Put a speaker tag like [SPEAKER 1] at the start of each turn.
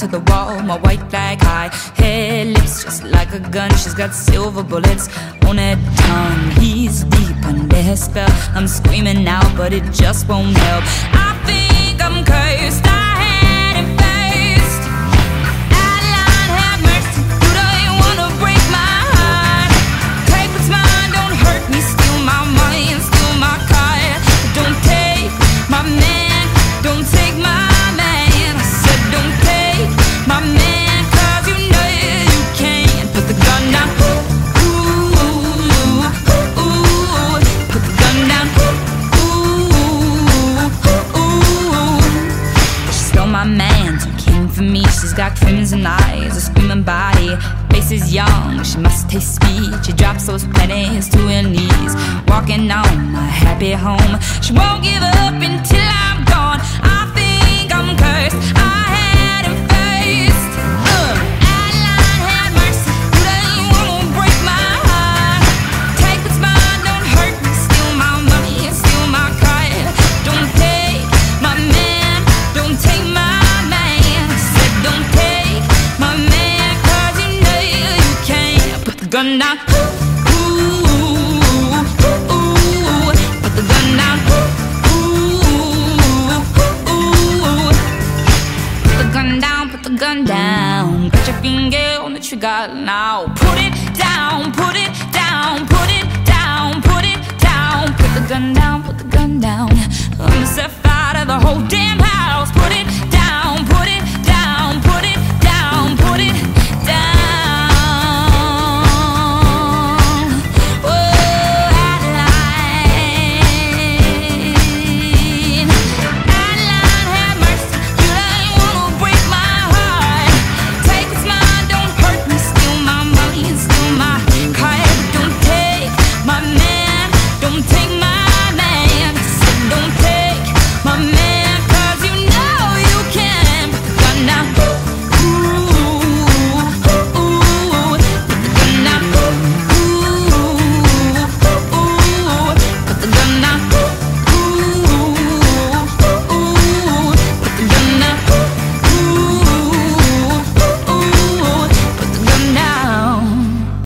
[SPEAKER 1] to the wall, my white flag high. Hair, lips just like a gun. She's got silver bullets on her tongue. He's deep under her spell. I'm screaming out, but it just won't help. I think I'm cursed. I had it first. Adeline, have mercy. You don't wanna break my heart. Take what's mine, don't hurt me. Steal my money and steal my car. Don't take my man, don't take my man. I said don't take my man, 'cause you know you can't. Put the gun down. Ooh, ooh, ooh, ooh. Put the gun down. Ooh, ooh, ooh. She stole my man, too keen for me. She's got crimson eyes, a screaming body. Face is young, she must taste speed. She drops those pennies to her knees, walking on my happy home. She won't give up until I'm gone. I think I'm cursed. I had him first. Adeline, had mercy. You don't wanna break my heart. Take what's mine, don't hurt me. Steal my money and steal my car. Don't take my man, don't take my man. I said don't take my man, 'cause you know you can't. Put the gun down. Ooh, ooh, ooh, ooh. Put the gun down. Ooh, ooh, ooh. Put the gun down, put the gun down. Put your finger on the trigger now. Put it down, put it down, put it down, put it down. Put the gun down, put the gun down. I'm set fire to the whole damn house. Put it